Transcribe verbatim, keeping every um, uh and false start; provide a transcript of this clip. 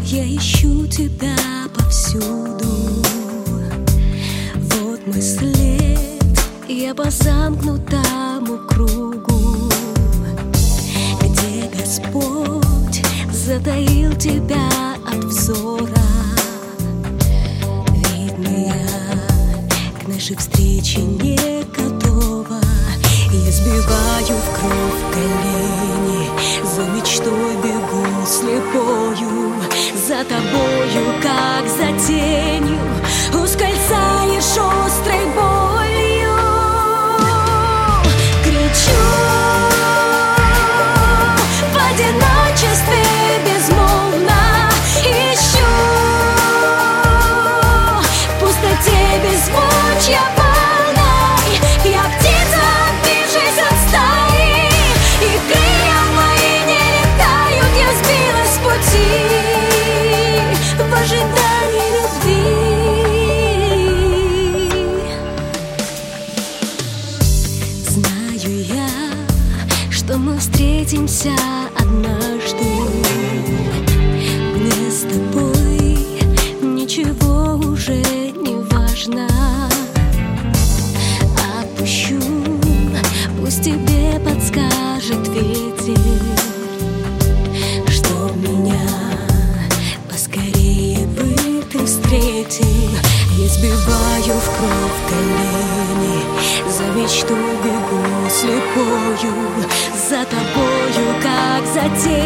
Я ищу тебя повсюду. Вот мой след, я по замкнутому кругу, где Господь затаил тебя от взора. Видно, я к нашей встрече не готова. Я сбиваю в кровь колени, за мечтой бегу слепою, за тобою, как за тенью, ускользаешь острой болью. Кричу в одиночестве безмолвно, ищу в пустоте беззвучья полной. Я птица, отбившись от стаи, и крылья мои не летают. Я сбилась с пути в ожидании любви. Знаю я, что мы встретимся однажды. Мне с тобой ничего уже не важно. Отпущу, пусть тебе подскажет ветер, чтоб меня поскорее бы ты встретил. Я сбиваю в кровь колени, за мечтой бегу слепою, за тобою, как за тенью,